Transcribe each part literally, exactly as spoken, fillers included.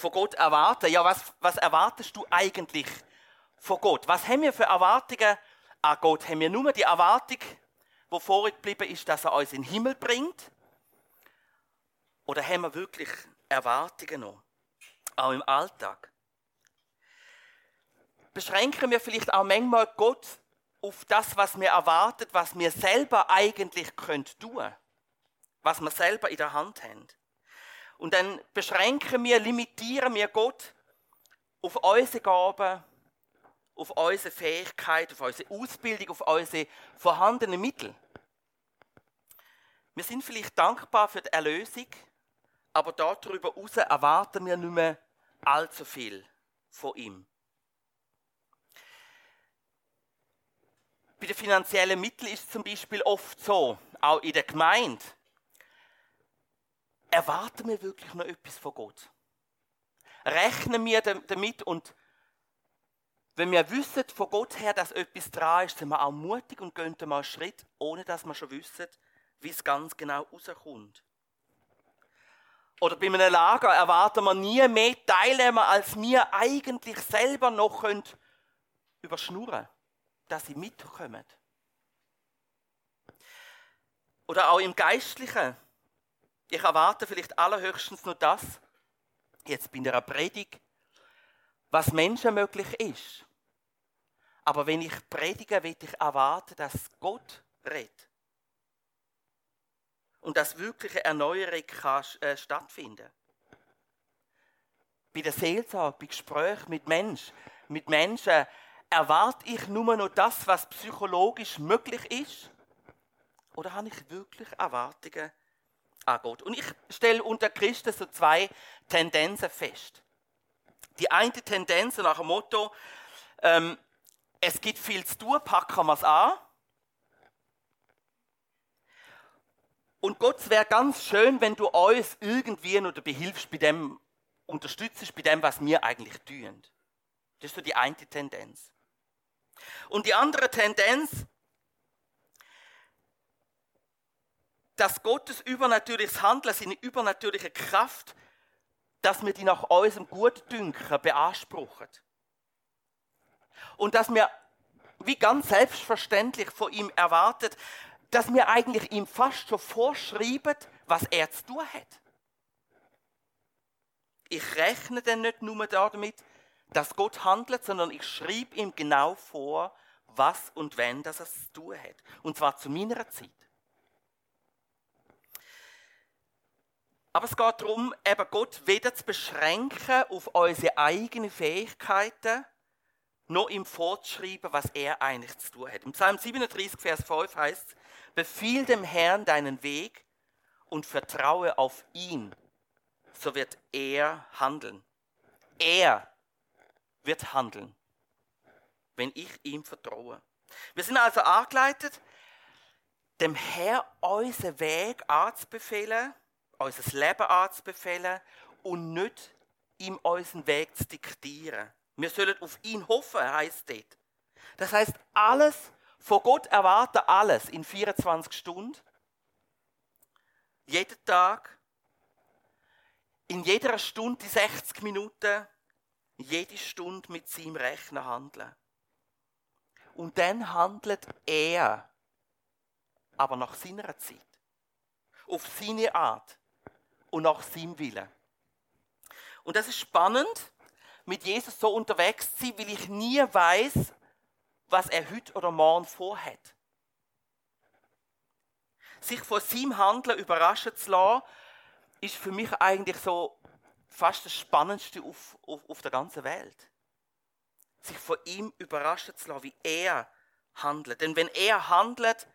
von Gott erwarten. Ja, was, was erwartest du eigentlich von Gott? Was haben wir für Erwartungen an Gott? Haben wir nur die Erwartung, die vorher geblieben ist, dass er uns in den Himmel bringt? Oder haben wir wirklich Erwartungen noch? Auch im Alltag? Beschränken wir vielleicht auch manchmal Gott auf das, was wir erwartet, was wir selber eigentlich tun können, was wir selber in der Hand haben. Und dann beschränken wir, limitieren wir Gott auf unsere Gaben, auf unsere Fähigkeit, auf unsere Ausbildung, auf unsere vorhandenen Mittel. Wir sind vielleicht dankbar für die Erlösung, aber darüber hinaus erwarten wir nicht mehr allzu viel von ihm. Bei den finanziellen Mitteln ist es zum Beispiel oft so, auch in der Gemeinde, erwarten wir wirklich noch etwas von Gott? Rechnen wir damit und wenn wir wissen von Gott her, dass etwas dran ist, sind wir auch mutig und gehen mal einen Schritt, ohne dass wir schon wissen, wie es ganz genau rauskommt. Oder bei einem Lager erwarten wir nie mehr Teilnehmer, als wir eigentlich selber noch können überschnurren, dass sie mitkommen. Oder auch im Geistlichen. Ich erwarte vielleicht allerhöchstens nur das, jetzt bei einer Predigt, was menschenmöglich ist. Aber wenn ich predige, will ich erwarten, dass Gott redet. Und dass wirkliche Erneuerung kann, äh, stattfinden. Bei der Seelsorge, bei Gesprächen mit Menschen, mit Menschen erwarte ich nur noch das, was psychologisch möglich ist? Oder habe ich wirklich Erwartungen an Gott? Und ich stelle unter Christen so zwei Tendenzen fest. Die eine Tendenz nach dem Motto, ähm, es gibt viel zu tun, packen wir es an. Und Gott, es wäre ganz schön, wenn du uns irgendwie noch dabei hilfst, bei dem, unterstützt bei dem, was wir eigentlich tun. Das ist so die eine Tendenz. Und die andere Tendenz, dass Gottes übernatürliches Handeln, seine übernatürliche Kraft, dass wir die nach unserem Gutdünken beanspruchen. Und dass wir wie ganz selbstverständlich von ihm erwartet, dass wir eigentlich ihm fast schon vorschreiben, was er zu tun hat. Ich rechne dann nicht nur damit, dass Gott handelt, sondern ich schreibe ihm genau vor, was und wenn das er zu tun hat. Und zwar zu meiner Zeit. Aber es geht darum, eben Gott weder zu beschränken auf unsere eigenen Fähigkeiten, noch ihm vorzuschreiben, was er eigentlich zu tun hat. Im Psalm siebenunddreißig, Vers fünf heißt es, befiehl dem Herrn deinen Weg und vertraue auf ihn, so wird er handeln. Er wird handeln, wenn ich ihm vertraue. Wir sind also angeleitet, dem Herrn unseren Weg anzubefehlen, unser Leben anzubefehlen und nicht ihm unseren Weg zu diktieren. Wir sollen auf ihn hoffen, heisst es dort. Das heisst, alles von Gott erwarten, alles in vierundzwanzig Stunden, jeden Tag, in jeder Stunde die sechzig Minuten, jede Stunde mit seinem Rechner handeln. Und dann handelt er, aber nach seiner Zeit, auf seine Art und nach seinem Willen. Und das ist spannend, mit Jesus so unterwegs zu sein, weil ich nie weiß, was er heute oder morgen vorhat. Sich von seinem Handeln überraschen zu lassen, ist für mich eigentlich so fast das Spannendste auf, auf, auf der ganzen Welt. Sich von ihm überraschen zu lassen, wie er handelt. Denn wenn er handelt,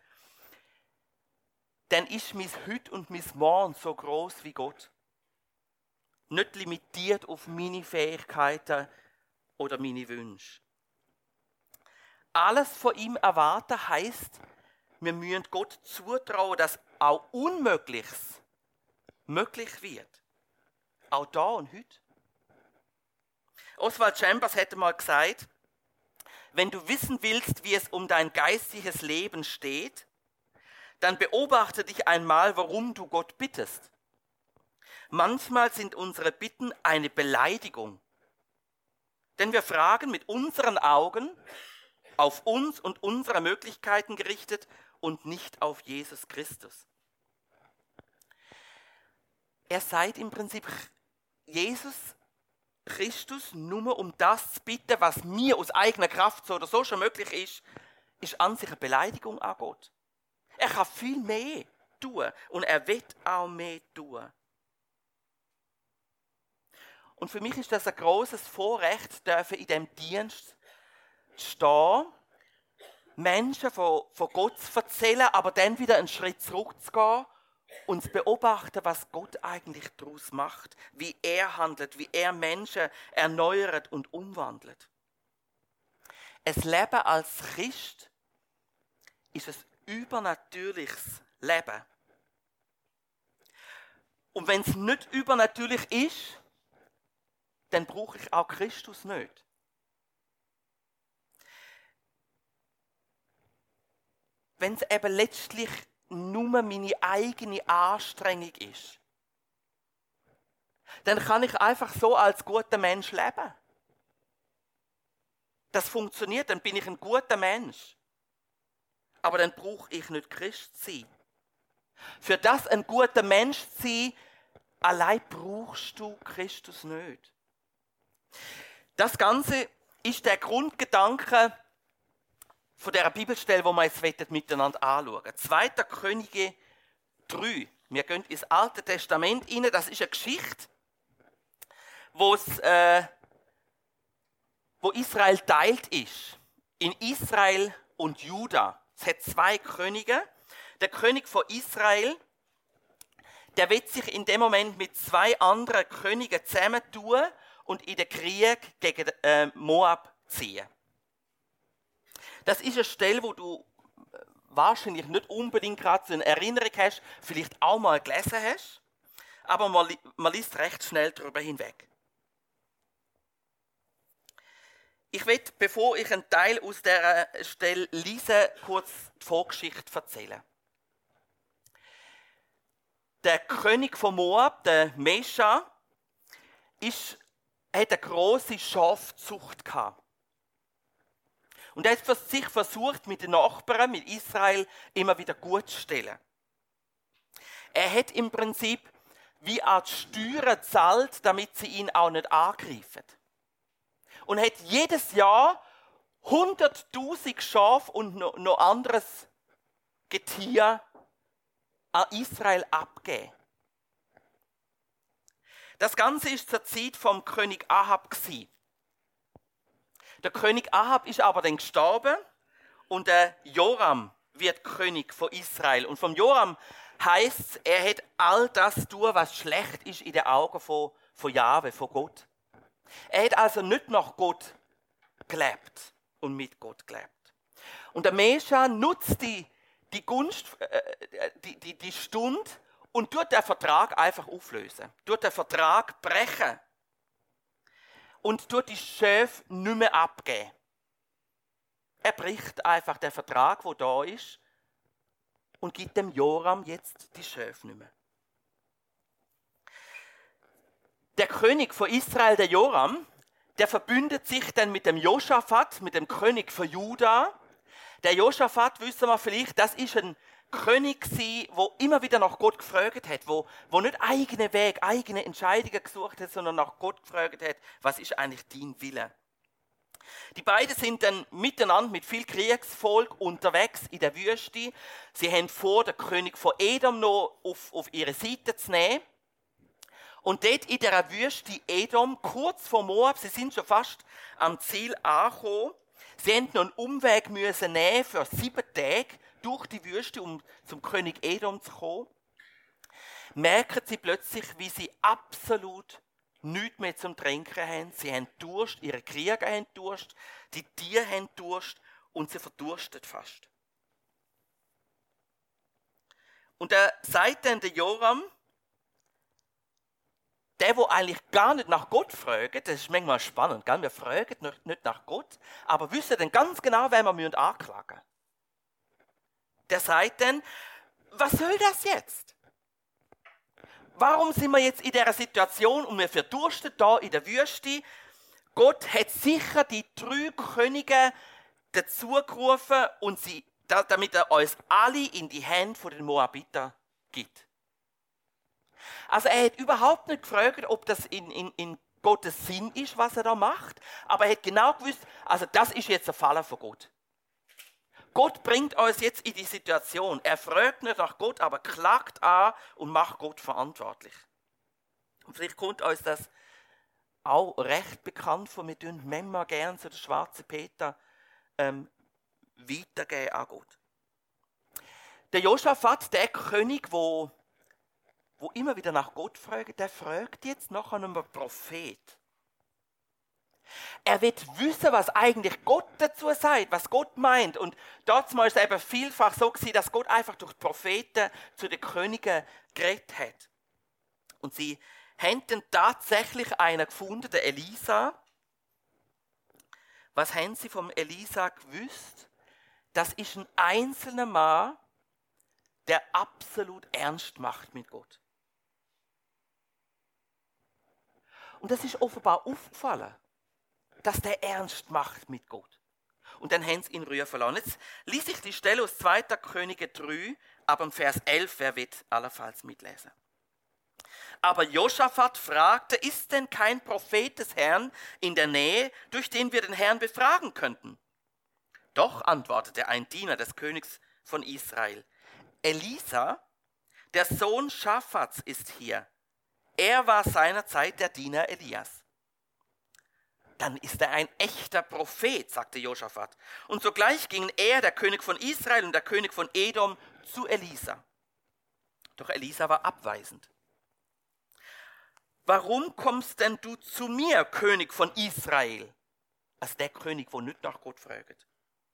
dann ist mein Heute und mein Morgen so groß wie Gott. Nicht limitiert auf meine Fähigkeiten oder meine Wünsche. Alles von ihm erwarten heisst, wir müssen Gott zutrauen, dass auch Unmögliches möglich wird. Auch da und heute. Oswald Chambers hätte mal gesagt, wenn du wissen willst, wie es um dein geistiges Leben steht, dann beobachte dich einmal, warum du Gott bittest. Manchmal sind unsere Bitten eine Beleidigung. Denn wir fragen mit unseren Augen auf uns und unsere Möglichkeiten gerichtet und nicht auf Jesus Christus. Er sagt im Prinzip, Jesus Christus nur um das zu bitten, was mir aus eigener Kraft so oder so schon möglich ist, ist an sich eine Beleidigung an Gott. Er kann viel mehr tun und er wird auch mehr tun. Und für mich ist das ein großes Vorrecht, dürfen in diesem Dienst stehen, Menschen von, von Gott zu erzählen, aber dann wieder einen Schritt zurückzugehen und zu beobachten, was Gott eigentlich daraus macht, wie er handelt, wie er Menschen erneuert und umwandelt. Ein Leben als Christ ist ein übernatürliches Leben. Und wenn es nicht übernatürlich ist, dann brauche ich auch Christus nicht. Wenn es eben letztlich nur meine eigene Anstrengung ist, dann kann ich einfach so als guter Mensch leben. Das funktioniert, dann bin ich ein guter Mensch. Aber dann brauche ich nicht Christ sein. Für das ein guter Mensch zu sein, allein brauchst du Christus nicht. Das Ganze ist der Grundgedanke von dieser Bibelstelle, die wir jetzt miteinander anschauen wollen. zweiter Könige drei. Wir gehen ins Alte Testament rein. Das ist eine Geschichte, wo es, äh, wo Israel teilt ist. In Israel und Juda. Es hat zwei Könige. Der König von Israel, der wird sich in dem Moment mit zwei anderen Königen zusammentun und in den Krieg gegen äh, Moab ziehen. Das ist eine Stelle, wo du wahrscheinlich nicht unbedingt gerade so eine Erinnerung hast, vielleicht auch mal gelesen hast, aber man, man liest recht schnell darüber hinweg. Ich will, bevor ich einen Teil aus dieser Stelle lese, kurz die Vorgeschichte erzählen. Der König von Moab, der Mesha, ist, hat eine grosse Schafzucht gehabt. Und er hat sich versucht, mit den Nachbarn, mit Israel, immer wieder gut zu stellen. Er hat im Prinzip wie Art Steuern gezahlt, damit sie ihn auch nicht angreifen. Und hat jedes Jahr hunderttausend Schafe und noch, noch anderes Getier an Israel abgegeben. Das Ganze ist zur Zeit vom König Ahab gewesen. Der König Ahab ist aber dann gestorben und der Joram wird König von Israel. Und vom Joram heisst es, er hat all das tun, was schlecht ist in den Augen von, von Jahwe, von Gott. Er hat also nicht nach Gott gelebt und mit Gott gelebt. Und der Mesha nutzt die, die Gunst, äh, die, die, die Stunde und tut den Vertrag einfach auflösen. Tut den Vertrag brechen. Und tut die Schäfe nicht mehr abgeben. Er bricht einfach den Vertrag, der da ist, und gibt dem Joram jetzt die Schäfe nicht mehr. Der König von Israel, der Joram, der verbündet sich dann mit dem Josaphat, mit dem König von Juda. Der Josaphat, wissen wir vielleicht, das ist ein König gsi, wo immer wieder nach Gott gefragt hat, wo, wo nicht eigene Weg, eigene Entscheidungen gesucht hat, sondern nach Gott gefragt hat, was ist eigentlich dein Wille? Die beiden sind dann miteinander mit viel Kriegsvolk unterwegs in der Wüste. Sie haben vor, den König von Edom noch auf, auf ihre Seite zu nehmen. Und dort in der Wüste Edom, kurz vor Moab, sie sind schon fast am Ziel angekommen. Sie mussten noch einen Umweg müssen nehmen für sieben Tage durch die Wüste, um zum König Edom zu kommen. Merken sie plötzlich, wie sie absolut nichts mehr zum Trinken haben. Sie haben Durst, ihre Krieger haben Durst, die Tiere haben Durst und sie verdurstet fast. Und da sagt dann der Joram, der, der eigentlich gar nicht nach Gott fragt, das ist manchmal spannend, gell? Wir fragen nicht nach Gott, aber wissen dann ganz genau, wen wir anklagen müssen. Der sagt dann, was soll das jetzt? warum sind wir jetzt in dieser Situation und wir verdursten da in der Wüste? Gott hat sicher die drei Könige dazu gerufen, und sie, damit er uns alle in die Hände der Moabiter gibt. Also er hat überhaupt nicht gefragt, ob das in, in, in Gottes Sinn ist, was er da macht, aber er hat genau gewusst, also das ist jetzt ein Fall von Gott. Gott bringt uns jetzt in die Situation. Er fragt nicht nach Gott, aber klagt an und macht Gott verantwortlich. Und vielleicht kommt uns das auch recht bekannt vor. Wir tun manchmal gerne so den schwarzen Peter ähm, weitergeben an Gott. Der Josaphat, der König, wo, wo immer wieder nach Gott fragt, der fragt jetzt nach einem Prophet. Er will wissen, was eigentlich Gott dazu sagt, was Gott meint. Und dort war es eben vielfach so gewesen, dass Gott einfach durch die Propheten zu den Königen geredet hat. Und sie haben dann tatsächlich einen gefunden, den Elisa. Was haben sie vom Elisa gewusst? Das ist ein einzelner Mann, der absolut ernst macht mit Gott. Und das ist offenbar aufgefallen, dass der ernst macht mit Gott. Und dann haben sie ihn rufen lassen. Jetzt lese ich die Stelle aus zweiter Könige drei, ab dem Vers elf, wer wird allenfalls mitlesen. Aber Josaphat fragte, ist denn kein Prophet des Herrn in der Nähe, durch den wir den Herrn befragen könnten? Doch, antwortete ein Diener des Königs von Israel, Elisa, der Sohn Schaphats, ist hier. Er war seinerzeit der Diener Elias. Dann ist er ein echter Prophet, sagte Josaphat. Und sogleich gingen er, der König von Israel und der König von Edom, zu Elisa. Doch Elisa war abweisend. Warum kommst denn du zu mir, König von Israel? Also der König, der nicht nach Gott fragt.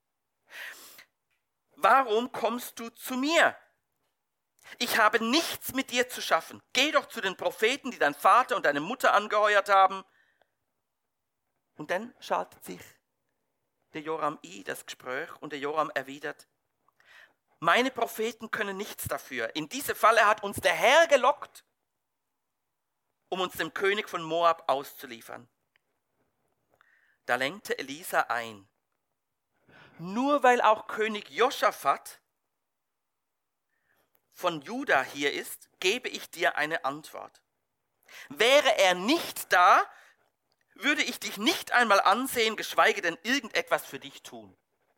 Warum kommst du zu mir? Ich habe nichts mit dir zu schaffen. Geh doch zu den Propheten, die dein Vater und deine Mutter angeheuert haben. Und dann schaltet sich der Joram ein, das Gespräch, und der Joram erwidert, meine Propheten können nichts dafür. In diese Falle hat uns der Herr gelockt, um uns dem König von Moab auszuliefern. Da lenkte Elisa ein. Nur weil auch König Josaphat von Juda hier ist, gebe ich dir eine Antwort. Wäre er nicht da, würde ich dich nicht einmal ansehen, geschweige denn irgendetwas für dich tun.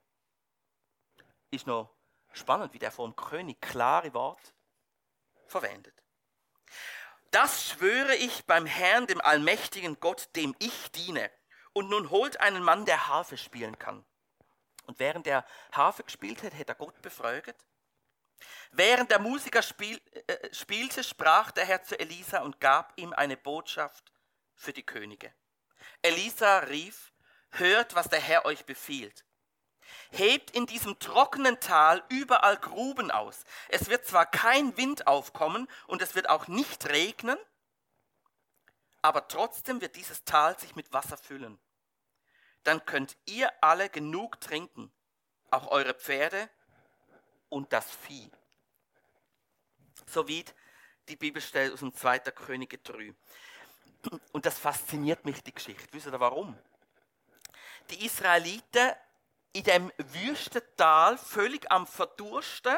Ist noch spannend, wie der vom König klare Wort verwendet. Das schwöre ich beim Herrn, dem allmächtigen Gott, dem ich diene. Und nun holt einen Mann, der Harfe spielen kann. Und während er Harfe gespielt hat, hat er Gott befragt. Während der Musiker spiel, äh, spielte, sprach der Herr zu Elisa und gab ihm eine Botschaft für die Könige. Elisa rief, hört, was der Herr euch befiehlt. Hebt in diesem trockenen Tal überall Gruben aus. Es wird zwar kein Wind aufkommen und es wird auch nicht regnen, aber trotzdem wird dieses Tal sich mit Wasser füllen. Dann könnt ihr alle genug trinken, auch eure Pferde und das Vieh. Soweit die Bibelstelle aus dem zweiter Könige drei. Und das fasziniert mich, die Geschichte. Wisst ihr warum? Die Israeliten in dem Wüstental völlig am Verdursten.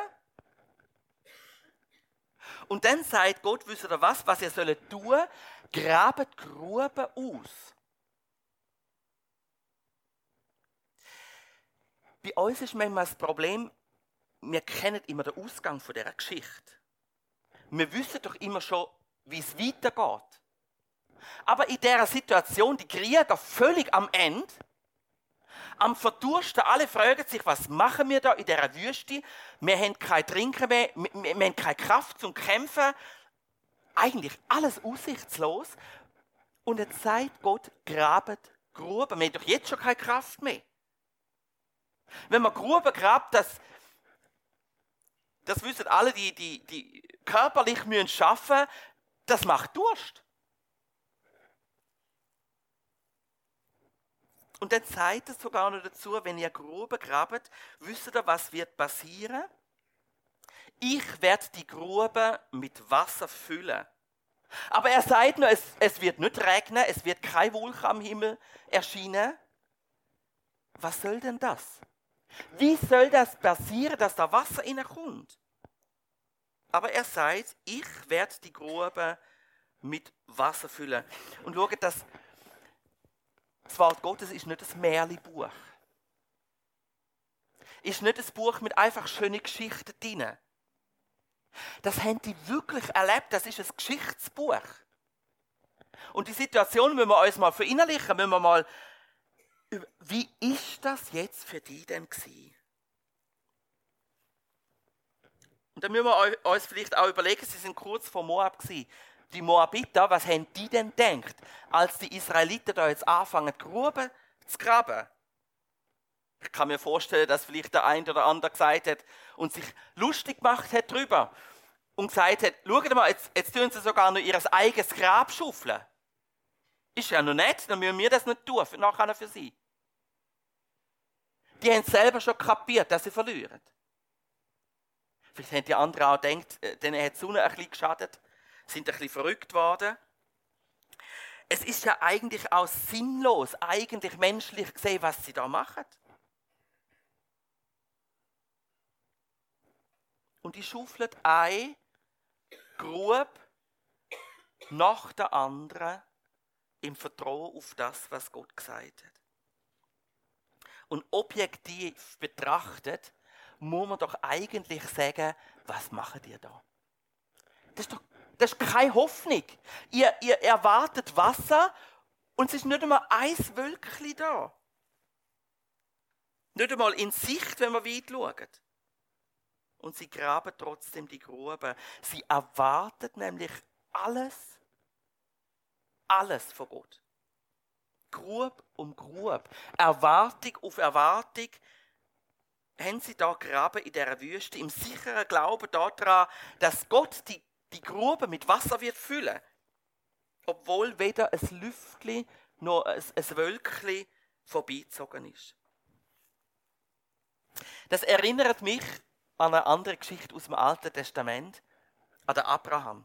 Und dann sagt Gott, wisst ihr was, was ihr sollt tun? Grabt Gruben aus. Bei uns ist manchmal das Problem, wir kennen immer den Ausgang von dieser Geschichte. Wir wissen doch immer schon, wie es weitergeht. Aber in dieser Situation, die Krieger völlig am Ende, am Verdursten, alle fragen sich, was machen wir da in dieser Wüste? Wir haben kein Trinken mehr, wir, wir, wir haben keine Kraft zum Kämpfen. Eigentlich alles aussichtslos. Und jetzt sagt Gott, grabt Gruben. Wir haben doch jetzt schon keine Kraft mehr. Wenn man Gruben grabt, das, das wissen alle, die, die, die körperlich müssen schaffen, das macht Durst. Und dann sagt es sogar noch dazu, wenn ihr Gruben grabt, wisst ihr, was wird passieren? Ich werde die Grube mit Wasser füllen Aber er sagt noch, es, es wird nicht regnen, es wird kein Wolke am Himmel erscheinen. Was soll denn das? Wie soll das passieren, dass da Wasser reinkommt? Aber er sagt, ich werde die Grube mit Wasser füllen. Und schaut, das, das Wort Gottes ist nicht ein Märchenbuch. Ist nicht ein Buch mit einfach schönen Geschichten drin. Das haben die wirklich erlebt, das ist ein Geschichtsbuch. Und die Situation müssen wir uns mal verinnerlichen, müssen wir mal, wie ist das jetzt für die denn gewesen? Und dann müssen wir uns vielleicht auch überlegen, sie sind kurz vor Moab gewesen. Die Moabiter, was haben die denn gedacht, als die Israeliten da jetzt anfangen, die Gruben zu graben? Ich kann mir vorstellen, dass vielleicht der eine oder andere gesagt hat und sich lustig gemacht hat darüber und gesagt hat, schaut mal, jetzt, jetzt tun sie sogar noch ihr eigenes Grab schaufeln. Ist ja noch nett, dann müssen wir das nicht tun, nachher für sie. Die haben selber schon kapiert, dass sie verlieren. Vielleicht haben die anderen auch gedacht, denen hat die Sonne ein bisschen geschadet, sind ein bisschen verrückt worden. Es ist ja eigentlich auch sinnlos, eigentlich menschlich gesehen, was sie da machen. Und die schaufeln eine Grube nach der anderen im Vertrauen auf das, was Gott gesagt hat. Und objektiv betrachtet, muss man doch eigentlich sagen, was macht ihr da? Das ist doch das ist keine Hoffnung. Ihr, ihr erwartet Wasser und es ist nicht einmal ein Wölkchen da. Nicht einmal in Sicht, wenn man weit schaut. Und sie graben trotzdem die Grube. Sie erwarten nämlich alles, alles von Gott. Grub um Grub. Erwartung auf Erwartung haben sie da graben in dieser Wüste, im sicheren Glauben daran, dass Gott die, die Grube mit Wasser wird füllen. Obwohl weder ein Lüftchen noch ein, ein Wölkchen vorbeizogen ist. Das erinnert mich an eine andere Geschichte aus dem Alten Testament, an den Abraham.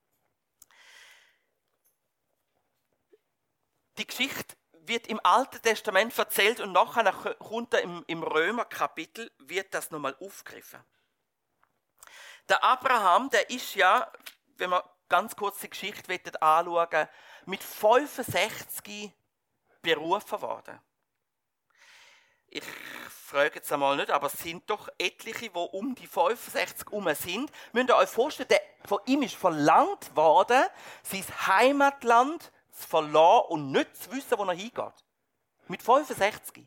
Die Geschichte wird im Alten Testament erzählt und nachher kommt im, im Römer-Kapitel wird das nochmal aufgegriffen. Der Abraham, der ist ja, wenn man ganz kurz die Geschichte anschauen, mit fünfundsechzig berufen worden. Ich frage jetzt einmal nicht, aber es sind doch etliche, die um die fünfundsechzig herum sind. Müsst ihr euch vorstellen, der, von ihm ist verlangt worden, sein Heimatland zu verlassen und nicht zu wissen, wo er hingeht. Mit fünfundsechzig.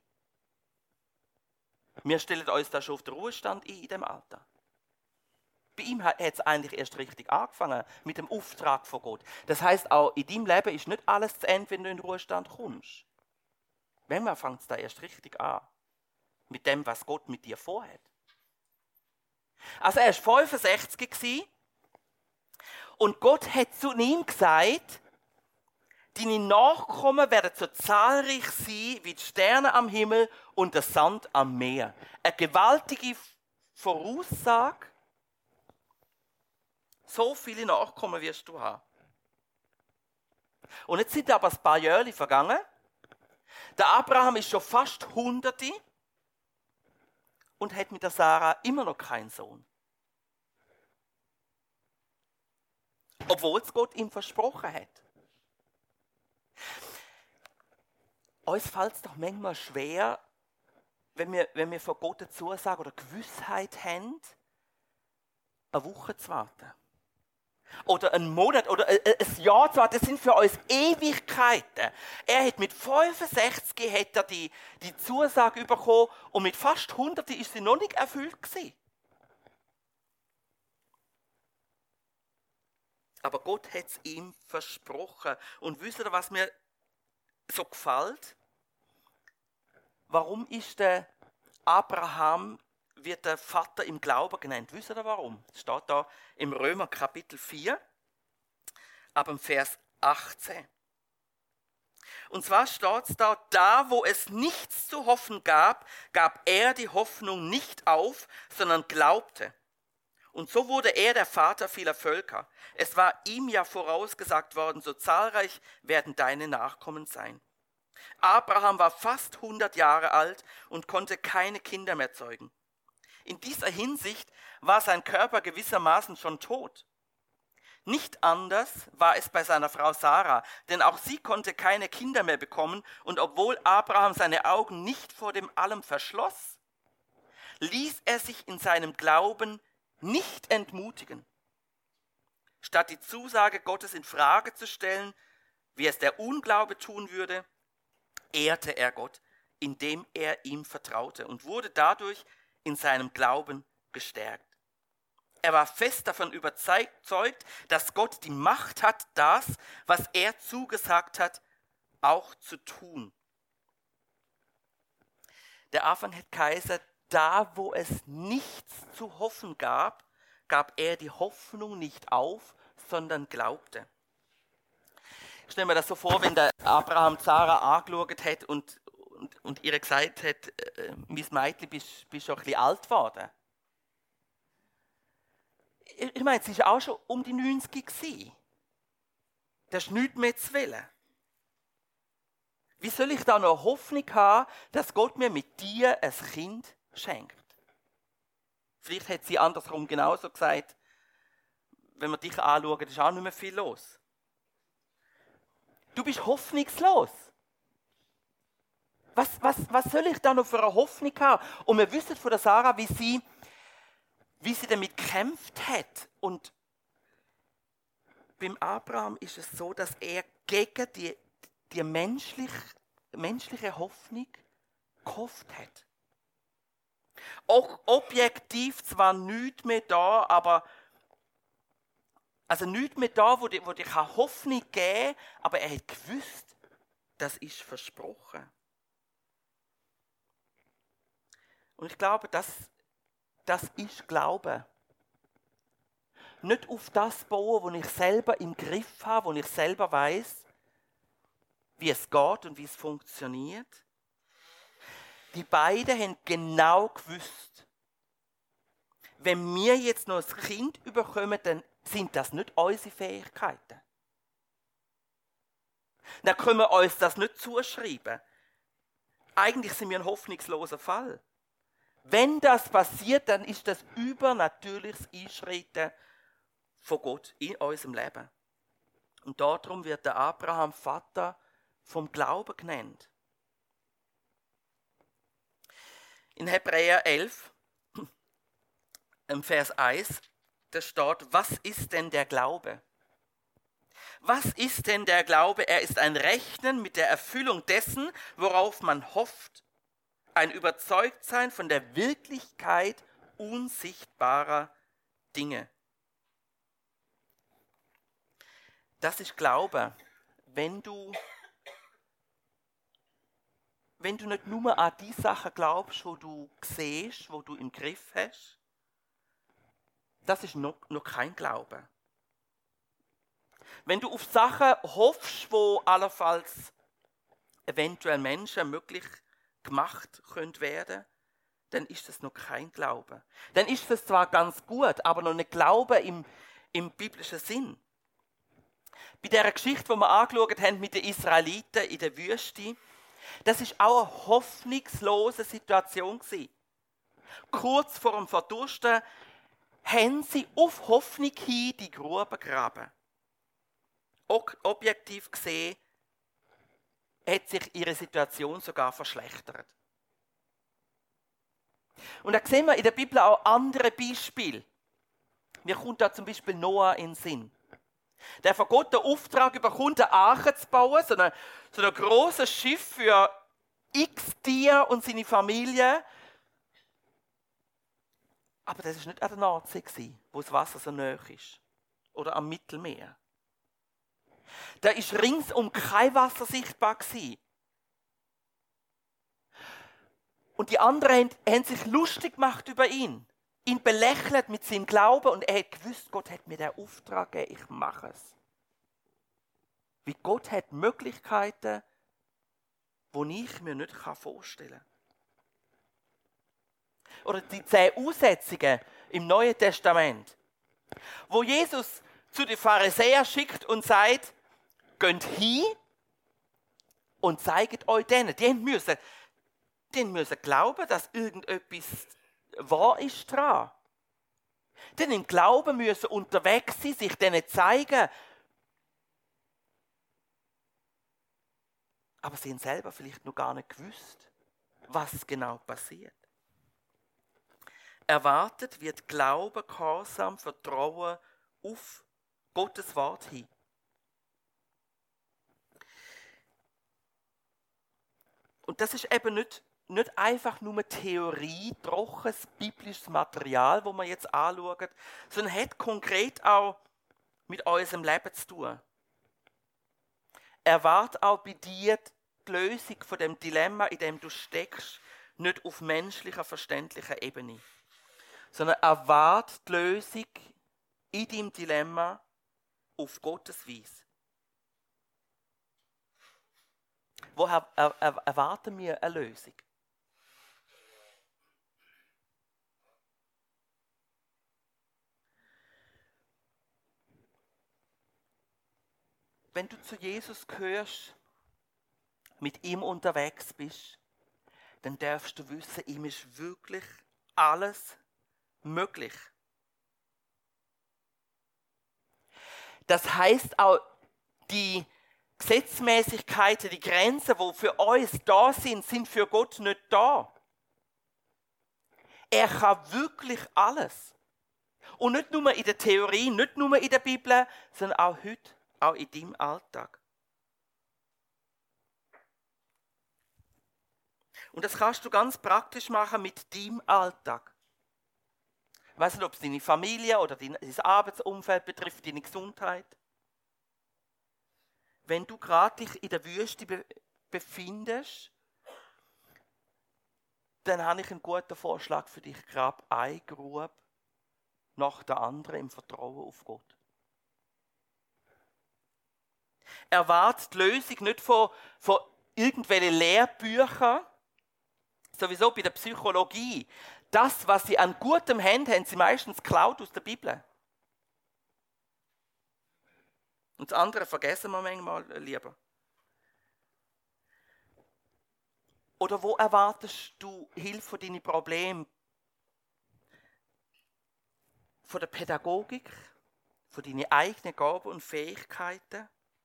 Wir stellen uns da schon auf den Ruhestand ein in diesem Alter. Bei ihm hat es eigentlich erst richtig angefangen, mit dem Auftrag von Gott. Das heisst, auch in deinem Leben ist nicht alles zu Ende, wenn du in den Ruhestand kommst. Wenn man fängt es da erst richtig an. Mit dem, was Gott mit dir vorhat. Also er war fünfundsechzig und Gott hat zu ihm gesagt, deine Nachkommen werden so zahlreich sein wie die Sterne am Himmel und der Sand am Meer. Eine gewaltige Voraussage. So viele Nachkommen wirst du haben. Und jetzt sind aber ein paar Jahre vergangen. Der Abraham ist schon fast hunderte und hat mit der Sarah immer noch keinen Sohn. Obwohl es Gott ihm versprochen hat. Uns fällt es doch manchmal schwer, wenn wir, wenn wir von Gott eine Zusage oder Gewissheit haben, eine Woche zu warten. Oder einen Monat oder ein Jahr zu warten, das sind für uns Ewigkeiten. Er hat mit fünfundsechzig hat er die, die Zusage bekommen und mit fast hundert ist sie noch nicht erfüllt gewesen. Aber Gott hat es ihm versprochen. Und wisst ihr, was mir so gefällt? Warum ist der Abraham, wird der Vater im Glauben genannt? Wisst ihr warum? Das steht da im Römer Kapitel vier, ab dem Vers achtzehn. Und zwar steht es da, da wo es nichts zu hoffen gab, gab er die Hoffnung nicht auf, sondern glaubte Und so wurde er der Vater vieler Völker. Es war ihm ja vorausgesagt worden, so zahlreich werden deine Nachkommen sein. Abraham war fast hundert Jahre alt und konnte keine Kinder mehr zeugen. In dieser Hinsicht war sein Körper gewissermaßen schon tot. Nicht anders war es bei seiner Frau Sarah, denn auch sie konnte keine Kinder mehr bekommen, und obwohl Abraham seine Augen nicht vor dem Allem verschloss, ließ er sich in seinem Glauben nicht entmutigen. Statt die Zusage Gottes in Frage zu stellen, wie es der Unglaube tun würde, ehrte er Gott, indem er ihm vertraute und wurde dadurch in seinem Glauben gestärkt. Er war fest davon überzeugt, dass Gott die Macht hat, das, was er zugesagt hat, auch zu tun. Der Anfang hat geheißen, da wo es nichts zu hoffen gab, gab er die Hoffnung nicht auf, sondern glaubte. Ich stelle mir das so vor, wenn der Abraham Sarah angeschaut hat und, und, und ihr gesagt hat, äh, mein Mädchen, bist, bist schon ein bisschen alt geworden. Ich, ich meine, sie war auch schon um die neunzig gewesen. Das ist nichts mehr zu wollen. Wie soll ich da noch Hoffnung haben, dass Gott mir mit dir ein Kind schenkt? Vielleicht hat sie andersrum genauso gesagt, wenn wir dich anschauen, ist auch nicht mehr viel los. Du bist hoffnungslos. Was, was, was soll ich da noch für eine Hoffnung haben? Und wir wissen von der Sarah, wie sie, wie sie damit gekämpft hat. Und beim Abraham ist es so, dass er gegen die, die menschliche, menschliche Hoffnung gehofft hat. Auch objektiv zwar nichts mehr da, aber also nichts mehr da, wo dir wo die Hoffnung geben kann, aber er hat gewusst, das ist versprochen. Und ich glaube, das, das ist Glaube. Nicht auf das bauen, wo ich selber im Griff habe, wo ich selber weiß, wie es geht und wie es funktioniert. Die beiden haben genau gewusst, wenn wir jetzt noch ein Kind bekommen, dann sind das nicht unsere Fähigkeiten. Dann können wir uns das nicht zuschreiben. Eigentlich sind wir ein hoffnungsloser Fall. Wenn das passiert, dann ist das übernatürliches Einschreiten von Gott in unserem Leben. Und darum wird der Abraham Vater vom Glauben genannt. In Hebräer elf, im Vers eins, da steht, was ist denn der Glaube? Was ist denn der Glaube? Er ist ein Rechnen mit der Erfüllung dessen, worauf man hofft, ein Überzeugtsein von der Wirklichkeit unsichtbarer Dinge. Das ist Glaube, wenn du, wenn du nicht nur an die Sachen glaubst, wo du siehst, wo du im Griff hast. Das ist noch, noch kein Glaube. Wenn du auf Sachen hoffst, wo allenfalls eventuell Menschen möglich gemacht können werden, dann ist das noch kein Glaube. Dann ist das zwar ganz gut, aber noch nicht Glaube im, im biblischen Sinn. Bei dieser Geschichte, die wir angeschaut haben mit den Israeliten in der Wüste, das ist auch eine hoffnungslose Situation gewesen. Kurz vor dem Verdursten haben sie auf Hoffnung hin die Grube graben. Objektiv gesehen hat sich ihre Situation sogar verschlechtert. Und da sehen wir in der Bibel auch andere Beispiele. Mir kommt da zum Beispiel Noah in den Sinn. Der von Gott den Auftrag bekommt, eine Arche zu bauen, so ein, so ein grosses Schiff für x Tiere und seine Familie. Aber das war nicht an der Nordsee, wo das Wasser so nahe ist. Oder am Mittelmeer. Da war ringsum kein Wasser sichtbar. Und die anderen haben, haben sich lustig gemacht über ihn. Ihn belächelt mit seinem Glauben und er hat gewusst, Gott hat mir den Auftrag gegeben, ich mache es. Wie Gott hat Möglichkeiten, die ich mir nicht vorstellen kann. Oder die zehn Aussetzungen im Neuen Testament, wo Jesus zu den Pharisäern schickt und sagt, geht hin und zeigt euch denen. Die müssen, die müssen glauben, dass irgendetwas wahr ist dran. Die im Glauben müssen unterwegs sein, sich denen zeigen. Aber sie haben selber vielleicht noch gar nicht gewusst, was genau passiert. Erwartet wird Glaube, Gehorsam, Vertrauen auf Gottes Wort hin. Und das ist eben nicht, nicht einfach nur Theorie, trockenes biblisches Material, wo man jetzt anschaut, sondern hat konkret auch mit unserem Leben zu tun. Erwarte auch bei dir die Lösung von dem Dilemma, in dem du steckst, nicht auf menschlicher, verständlicher Ebene, sondern erwarte die Lösung in deinem Dilemma auf Gottes Weise. Woher er, er, erwarten wir eine Lösung? Wenn du zu Jesus gehörst, mit ihm unterwegs bist, dann darfst du wissen, ihm ist wirklich alles möglich. Das heißt auch, die Gesetzmäßigkeiten, die Grenzen, die für uns da sind, sind für Gott nicht da. Er kann wirklich alles. Und nicht nur in der Theorie, nicht nur in der Bibel, sondern auch heute, auch in deinem Alltag. Und das kannst du ganz praktisch machen mit deinem Alltag. Ich weiss nicht, ob es deine Familie oder dein Arbeitsumfeld betrifft, deine Gesundheit. Wenn du gerade dich in der Wüste be- befindest, dann habe ich einen guten Vorschlag für dich. Grab eine Grube nach der anderen im Vertrauen auf Gott. Erwarte die Lösung nicht von, von irgendwelchen Lehrbüchern, sowieso bei der Psychologie. Das, was sie an Gutem haben, haben sie meistens geklaut aus der Bibel. Und das andere vergessen wir manchmal lieber. Oder wo erwartest du Hilfe für deine Probleme? Von der Pädagogik, von deinen eigenen Gaben und Fähigkeiten?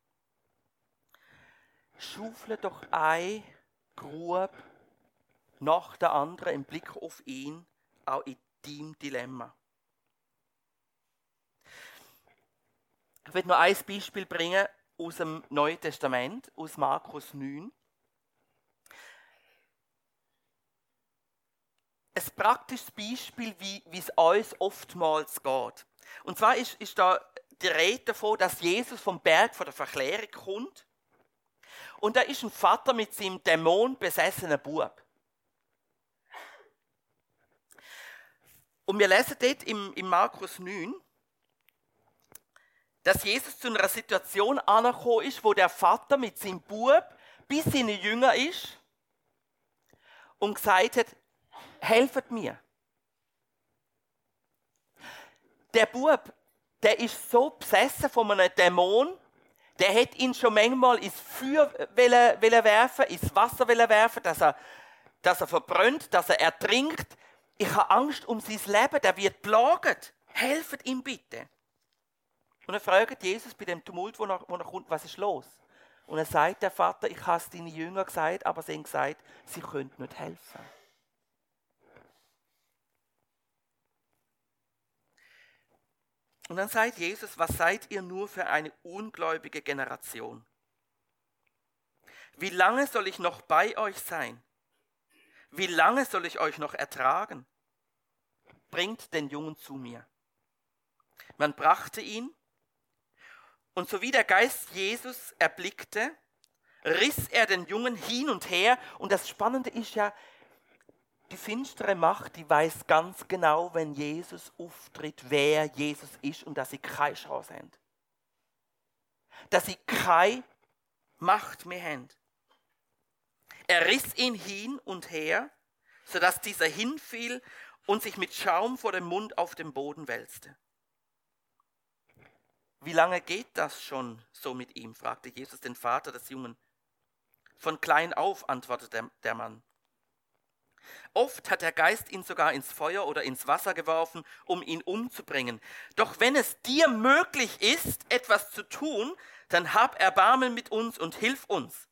Schaufle doch eine Grube nach der anderen im Blick auf ihn, auch in deinem Dilemma. Ich will noch ein Beispiel bringen aus dem Neuen Testament, aus Markus neun. Ein praktisches Beispiel, wie, wie es uns oftmals geht. Und zwar ist, ist da die Rede davon, dass Jesus vom Berg von der Verklärung kommt. Und da ist ein Vater mit seinem dämonbesessenen Bub. Und wir lesen dort im, im Markus neun, dass Jesus zu einer Situation angekommen ist, wo der Vater mit seinem Bub bei seinen Jüngern ist und gesagt hat, helft mir. Der Bub, der ist so besessen von einem Dämon, der hat ihn schon manchmal ins Feuer wollen, wollen werfen, ins Wasser wollen werfen, dass er, dass er verbrennt, dass er ertrinkt. Ich habe Angst um sein Leben, der wird plagt. Helft ihm bitte. Und er fragt Jesus bei dem Tumult, wo er, wo er kommt, was ist los? Und er sagt, der Vater, ich habe es deinen Jüngern gesagt, aber sie haben gesagt, sie können nicht helfen. Und dann sagt Jesus, was seid ihr nur für eine ungläubige Generation? Wie lange soll ich noch bei euch sein? Wie lange soll ich euch noch ertragen? Bringt den Jungen zu mir. Man brachte ihn, und so wie der Geist Jesus erblickte, riss er den Jungen hin und her. Und das Spannende ist ja, die finstere Macht, die weiß ganz genau, wenn Jesus auftritt, wer Jesus ist und dass sie keine Chance haben. Dass sie keine Macht mehr haben. Er riss ihn hin und her, sodass dieser hinfiel und sich mit Schaum vor dem Mund auf den Boden wälzte. Wie lange geht das schon so mit ihm? Fragte Jesus den Vater des Jungen. Von klein auf, antwortete der Mann. Oft hat der Geist ihn sogar ins Feuer oder ins Wasser geworfen, um ihn umzubringen. Doch wenn es dir möglich ist, etwas zu tun, dann hab Erbarmen mit uns und hilf uns.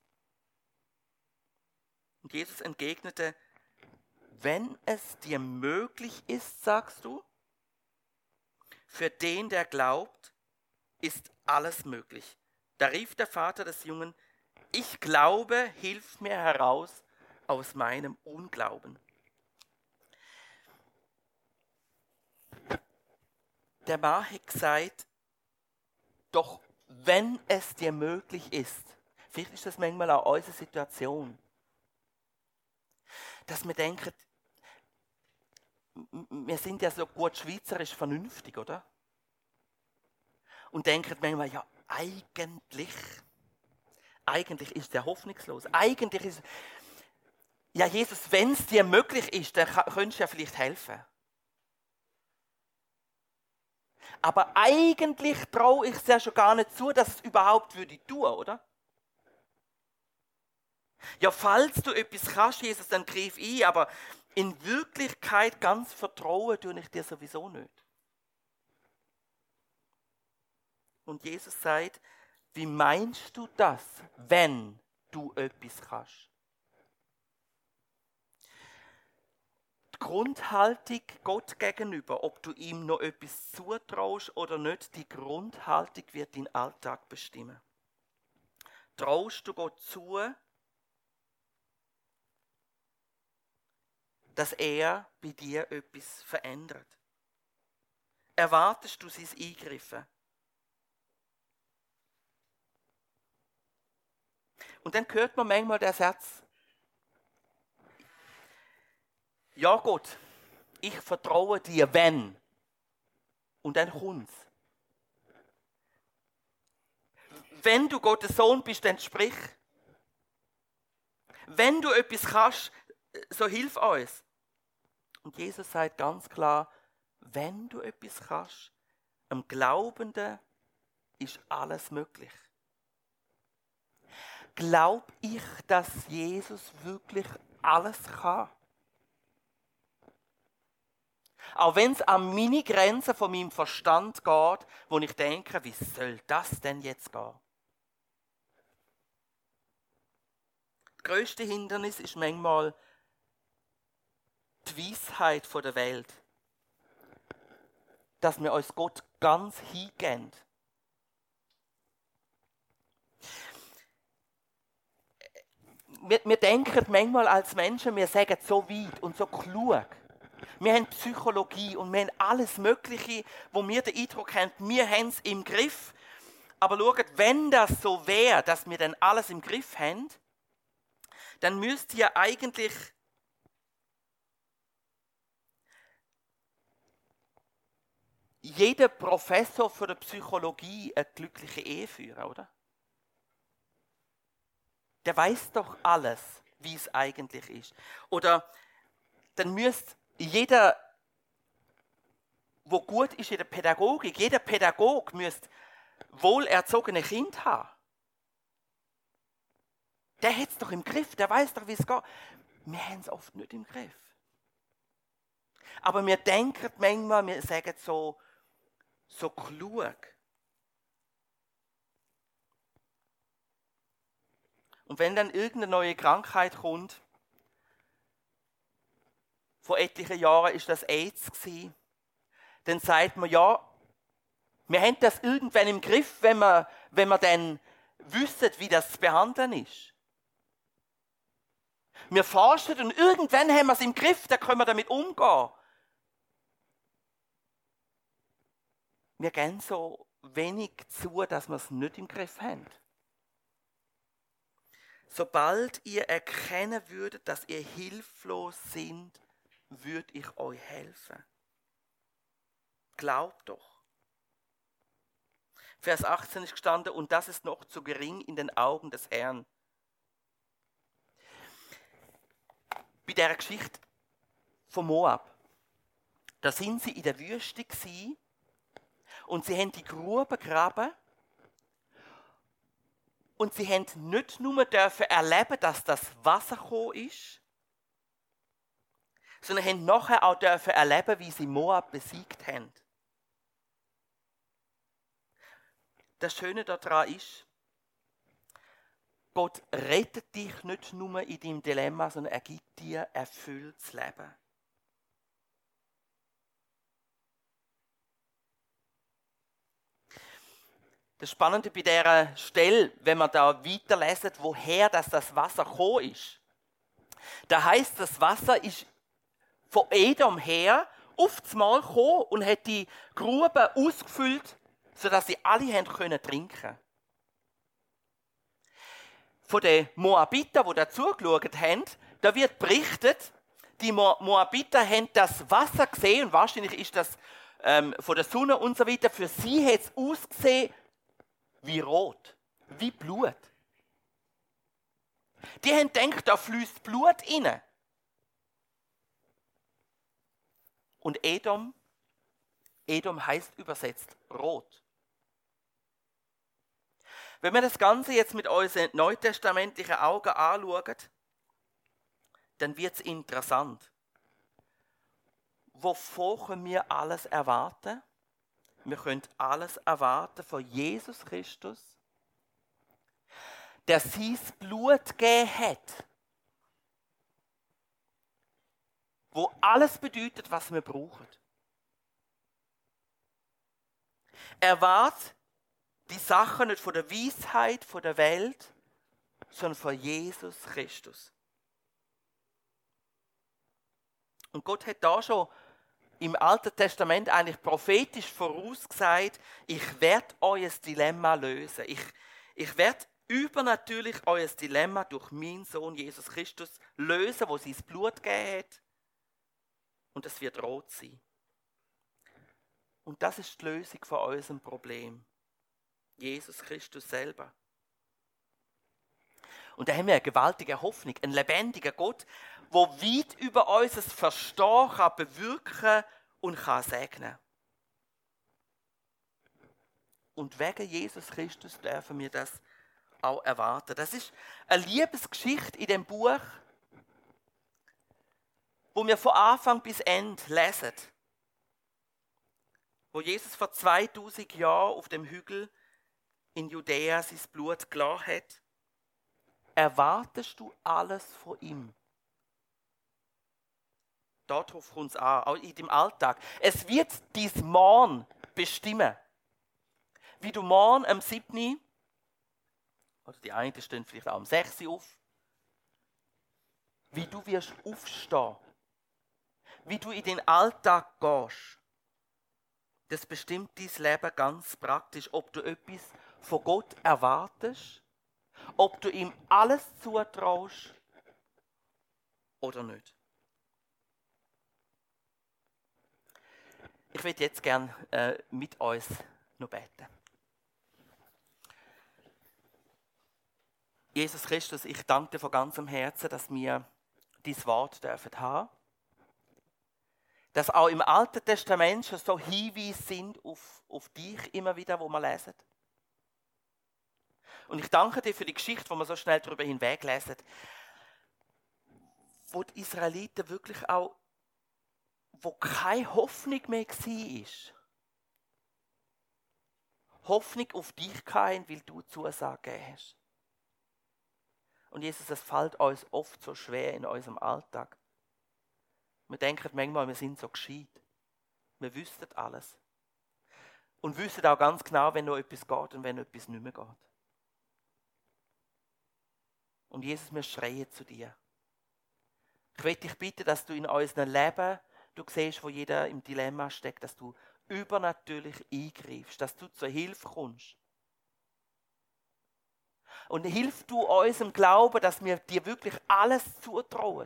Und Jesus entgegnete, wenn es dir möglich ist, sagst du, für den, der glaubt, ist alles möglich. Da rief der Vater des Jungen, ich glaube, hilf mir heraus aus meinem Unglauben. Der Mann hat gesagt, doch wenn es dir möglich ist, vielleicht ist das manchmal auch unsere Situation, dass wir denken, wir sind ja so gut schweizerisch vernünftig, oder? Und denken manchmal, ja, eigentlich, eigentlich ist der hoffnungslos. Eigentlich ist, ja Jesus, wenn es dir möglich ist, dann könntest du ja vielleicht helfen. Aber eigentlich traue ich es ja schon gar nicht zu, dass es überhaupt würde tun, oder? Ja, falls du etwas kannst, Jesus, dann greif ein, aber in Wirklichkeit ganz vertrauen tue ich dir sowieso nicht. Und Jesus sagt, wie meinst du das, wenn du etwas kannst? Die Grundhaltung Gott gegenüber, ob du ihm noch etwas zutraust oder nicht, die Grundhaltung wird deinen Alltag bestimmen. Traust du Gott zu, dass er bei dir etwas verändert? Erwartest du sein Eingreifen? Und dann hört man manchmal den Satz, ja Gott, ich vertraue dir, wenn. Und dann kommt's. Wenn du Gottes Sohn bist, dann sprich. Wenn du etwas kannst, so hilf uns. Und Jesus sagt ganz klar, wenn du etwas kannst, am Glaubenden ist alles möglich. Glaub ich, dass Jesus wirklich alles kann? Auch wenn es an meine Grenzen von meinem Verstand geht, wo ich denke, wie soll das denn jetzt gehen? Das grösste Hindernis ist manchmal die Weisheit der Welt. Dass wir uns Gott ganz hingeben. Wir, wir denken manchmal als Menschen, wir sagen so weit und so klug. Wir haben Psychologie und wir haben alles Mögliche, wo wir den Eindruck haben, wir haben es im Griff. Aber schaut, wenn das so wäre, dass wir dann alles im Griff haben, dann müsste ja eigentlich jeder Professor für die Psychologie eine glückliche Ehe führen, oder? Der weiß doch alles, wie es eigentlich ist. Oder dann müsste jeder, wo gut ist in der Pädagogik, jeder Pädagog müsste wohlerzogene Kinder haben. Der hat es doch im Griff, der weiß doch, wie es geht. Wir haben es oft nicht im Griff. Aber wir denken manchmal, wir sagen so, so klug. Und wenn dann irgendeine neue Krankheit kommt, vor etlichen Jahren ist das AIDS gewesen, dann sagt man, ja, wir haben das irgendwann im Griff, wenn wir, wenn wir dann wissen, wie das zu behandeln ist. Wir forschen und irgendwann haben wir es im Griff, dann können wir damit umgehen. Wir gehen so wenig zu, dass wir es nicht im Griff haben. Sobald ihr erkennen würdet, dass ihr hilflos sind, würde ich euch helfen. Glaubt doch. Vers achtzehn ist gestanden, und das ist noch zu gering in den Augen des Herrn. Bei dieser Geschichte von Moab. Da sind sie in der Wüste gewesen und sie haben die Grube gegraben und sie haben nicht nur dürfen erleben, dass das Wasser gekommen ist, sondern haben nachher auch dürfen erleben, wie sie Moab besiegt haben. Das Schöne daran ist, Gott rettet dich nicht nur in deinem Dilemma, sondern er gibt dir erfülltes Leben. Das Spannende bei dieser Stelle, wenn man da weiterlesen, woher das, das Wasser gekommen ist. Da heisst, das Wasser ist von Edom her auf das Mal gekommen und hat die Grube ausgefüllt, sodass sie alle haben können trinken. Von den Moabiter, die dazugeschaut haben, da wird berichtet, die Mo- Moabiter haben das Wasser gesehen und wahrscheinlich ist das ähm, von der Sonne und so weiter. Für sie hat es ausgesehen wie Rot, wie Blut. Die haben gedacht, da fließt Blut rein. Und Edom, Edom heißt übersetzt rot. Wenn wir das Ganze jetzt mit unseren neutestamentlichen Augen anschauen, dann wird es interessant. Wovon können wir alles erwarten? Wir können alles erwarten von Jesus Christus, der sein Blut gegeben hat, wo alles bedeutet, was wir brauchen. Erwartet die Sachen nicht von der Weisheit, von der Welt, sondern von Jesus Christus. Und Gott hat da schon im Alten Testament eigentlich prophetisch vorausgesagt, ich werde euer Dilemma lösen. Ich, ich werde übernatürlich euer Dilemma durch meinen Sohn Jesus Christus lösen, wo sein Blut gegeben hat. Und es wird rot sein. Und das ist die Lösung von unserem Problem. Jesus Christus selber. Und da haben wir eine gewaltige Hoffnung, einen lebendigen Gott, der weit über unser Verstehen kann bewirken und kann segnen. Und wegen Jesus Christus dürfen wir das auch erwarten. Das ist eine Liebesgeschichte in dem Buch, wo wir von Anfang bis Ende lesen. Wo Jesus vor zweitausend Jahren auf dem Hügel in Judäa sein Blut gelassen hat. Erwartest du alles von ihm? Darauf kommt es an, auch in deinem Alltag. Es wird dein Morgen bestimmen. Wie du morgen am siebten oder die einen stehen vielleicht auch am sechsten auf, wie du wirst aufstehen, wie du in den Alltag gehst. Das bestimmt dein Leben ganz praktisch, ob du etwas von Gott erwartest, ob du ihm alles zutraust oder nicht. Ich würde jetzt gerne äh, mit uns noch beten. Jesus Christus, ich danke dir von ganzem Herzen, dass wir dein Wort dürfen haben. Dass auch im Alten Testament schon so Hinweise sind auf, auf dich immer wieder, wo wir lesen. Und ich danke dir für die Geschichte, wo wir so schnell darüber hinweglesen, wo die Israeliten wirklich auch, wo keine Hoffnung mehr war. Hoffnung auf dich kein, weil du Zusagen gegeben hast. Und Jesus, es fällt uns oft so schwer in unserem Alltag. Wir denken manchmal, wir sind so gescheit. Wir wüssten alles. Und wissen auch ganz genau, wenn noch etwas geht und wenn noch etwas nicht mehr geht. Und Jesus, wir schreien zu dir. Ich möchte dich bitten, dass du in unserem Leben, du siehst, wo jeder im Dilemma steckt, dass du übernatürlich eingreifst, dass du zur Hilfe kommst. Und hilf du unserem Glauben, dass wir dir wirklich alles zutrauen.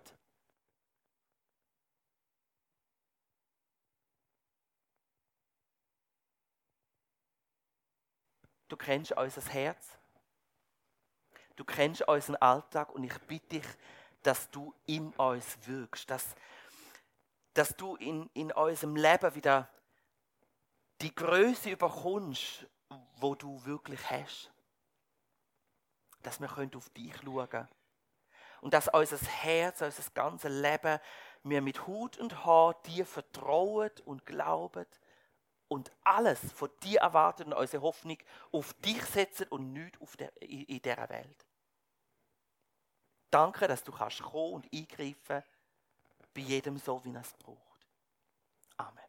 Du kennst unser Herz. Du kennst unseren Alltag und ich bitte dich, dass du in uns wirkst. Dass, dass du in, in unserem Leben wieder die Größe überkommst, wo du wirklich hast. Dass wir auf dich schauen können. Und dass unser Herz, unser ganzes Leben, wir mit Hut und Haar dir vertrauen und glauben und alles von dir erwarten und unsere Hoffnung auf dich setzen und nichts auf der, in, in dieser Welt. Danke, dass du kannst kommen und eingreifen bei jedem so, wie er es braucht. Amen.